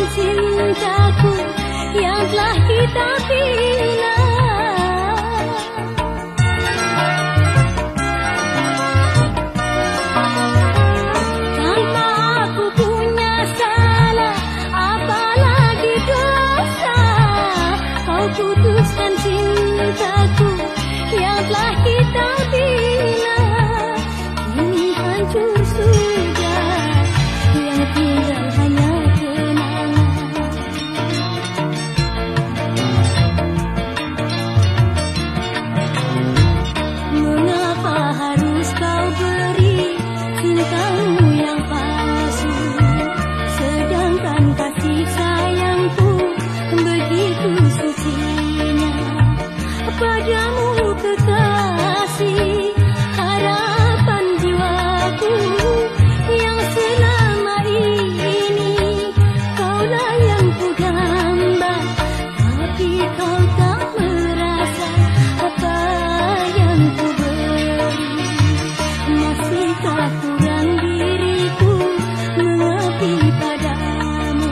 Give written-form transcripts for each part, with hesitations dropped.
cintaku yang telah kita bina. Tanpa aku punya salah, apalagi dosa, kau putuskan cintaku yang telah kita bina. Kini hancur sudah, yang tinggal hanya kenangan. Mengapa harus kau beri cintamu yang palsu, sedangkan kasih sayangku begitu sucinya. Padamu kekasih, harapan jiwaku yang selama ini kaulah yang ku damba, tapi kau tak merasa apa yang ku beri. Masihkah kurang diriku mengabdi padamu?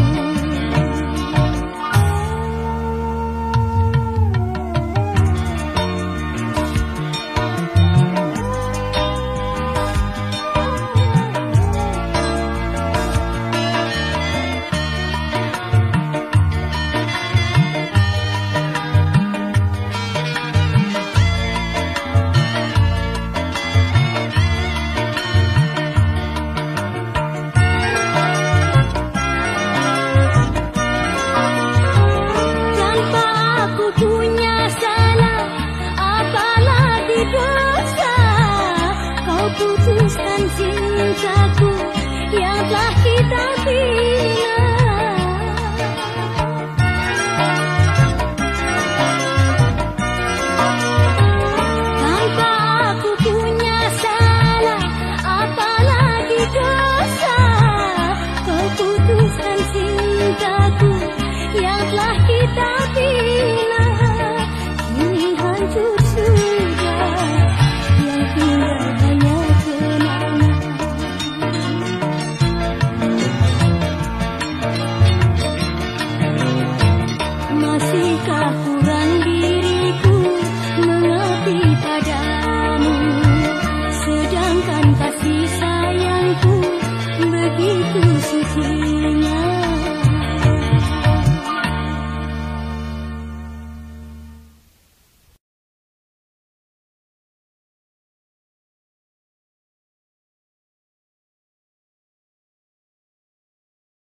Putuskan cintaku yang telah kita bina. Tanpa aku punya salah, apalagi dosa, kau putuskan cintaku yang telah